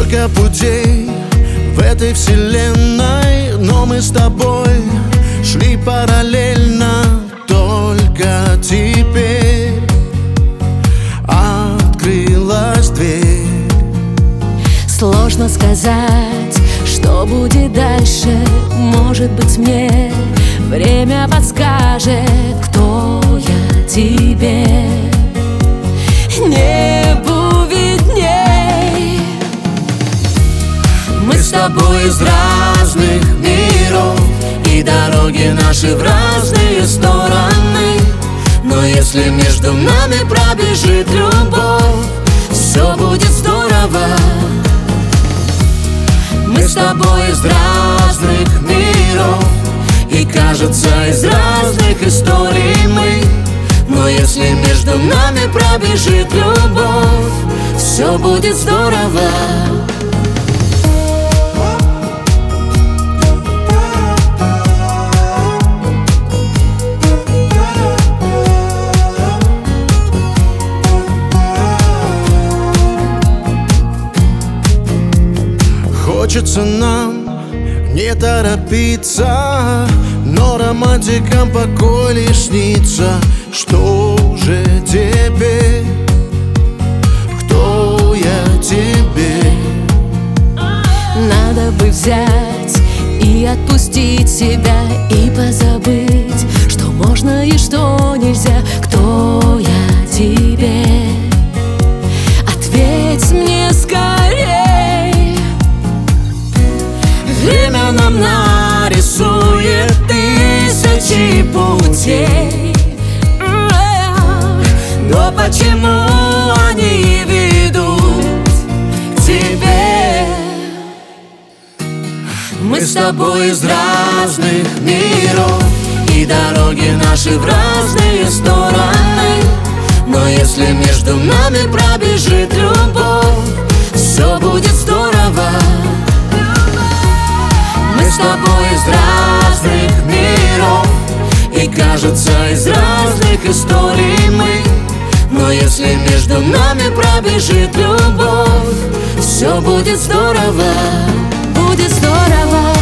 Столько путей в этой вселенной, но мы с тобой шли параллельно. Только теперь открылась дверь. Сложно сказать, что будет дальше. Может быть, мне время подскажет, кто я тебе. Небу видней. Мы с тобой из разных миров, и дороги наши в разные стороны. Но если между нами пробежит любовь, все будет здорово. Мы с тобой из разных миров, и кажется, из разных историй мы. Но если между нами пробежит любовь, все будет здорово. Хочется нам не торопиться, но романтикам покой лишь снится. Что же теперь? Кто я тебе? Надо бы взять и отпустить себя, и позабыть, что можно и что нельзя. Кто я тебе? Ответь мне скорей. Время нам нарисует тысячи путей, но почему они ведут к тебе? Мы с тобой из разных миров, и дороги наши в разные стороны. Но если между нами пробежит любовь, все будет здорово. Мы с тобой из разных миров, и кажется, из разных историй мы. Но если между нами пробежит любовь, все будет здорово. Будет здорово.